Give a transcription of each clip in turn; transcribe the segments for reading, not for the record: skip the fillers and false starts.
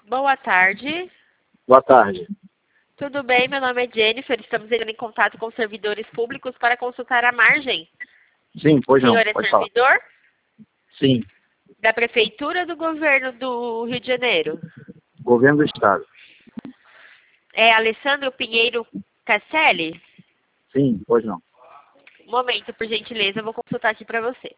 Boa tarde. Boa tarde. Tudo bem? Meu nome é Jennifer. Estamos entrando em contato com servidores públicos para consultar a margem. Sim, pois O não, senhor é pode falar. servidor Sim, da Prefeitura ou do Governo do Rio de Janeiro? governo do estado. É Alessandro Pinheiro Casselli? Sim, pois não. Um momento, por gentileza, eu vou consultar aqui para você.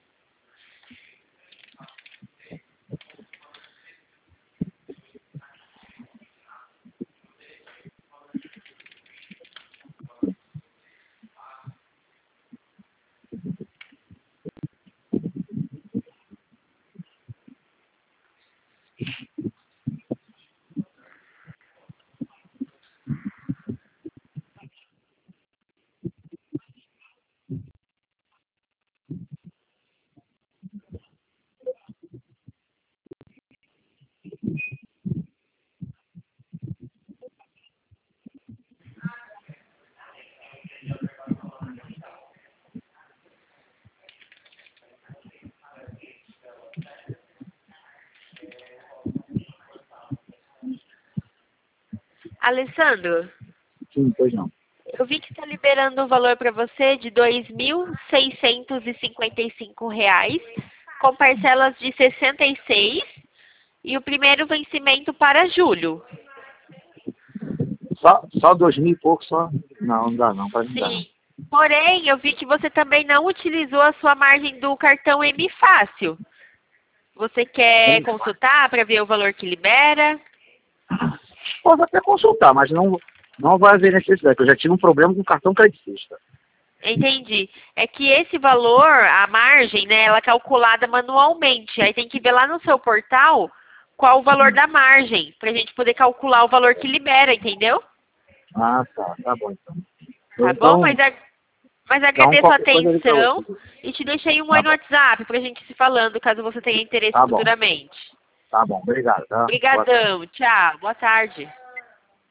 Alessandro, Sim, pois não. eu vi que está liberando um valor para você de R$ 2.655, com parcelas de 66 e o primeiro vencimento para julho. Só 2.000 e pouco só? Não, não dá não, para não dar não. Sim. Porém, eu vi que você também não utilizou a sua margem do cartão M Fácil. Você quer consultar para ver o valor que libera? Posso até consultar, mas não vai haver necessidade, porque eu já tive um problema com o cartão creditista. Entendi. É que esse valor, a margem, né, ela é calculada manualmente. Aí tem que ver lá no seu portal qual o valor da margem, para a gente poder calcular o valor que libera, entendeu? Ah, tá bom então. Tá bom? Então, Mas agradeço a qualquer coisa ali pra atenção você. e te deixei um Tá oi no bom, WhatsApp para a gente se falando, caso você tenha interesse tá bom, futuramente. tá bom, obrigado, tá? Boa tarde. Obrigadão. Tchau. Boa tarde.